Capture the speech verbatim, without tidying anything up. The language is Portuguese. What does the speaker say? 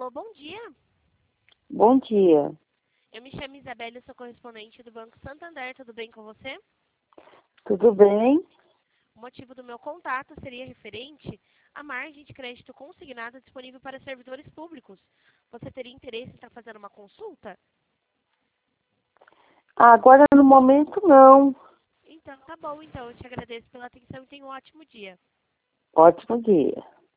Alô, bom dia. Bom dia. Eu me chamo Isabelle, eu sou correspondente do Banco Santander. Tudo bem com você? Tudo bem? O motivo do meu contato seria referente à margem de crédito consignada disponível para servidores públicos. Você teria interesse em estar fazendo uma consulta? Agora, no momento, não. Então, tá bom. Então, eu te agradeço pela atenção e tenha um ótimo dia. Ótimo dia.